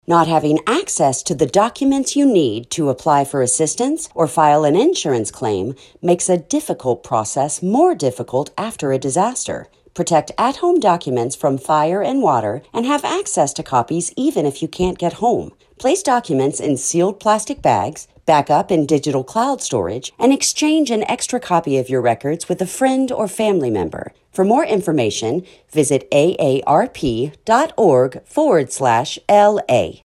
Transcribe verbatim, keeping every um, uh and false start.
Not having access to the documents you need to apply for assistance or file an insurance claim makes a difficult process more difficult after a disaster. Protect at-home documents from fire and water and have access to copies even if you can't get home. Place documents in sealed plastic bags, back up in digital cloud storage, and exchange an extra copy of your records with a friend or family member. For more information, visit aarp.org forward slash LA.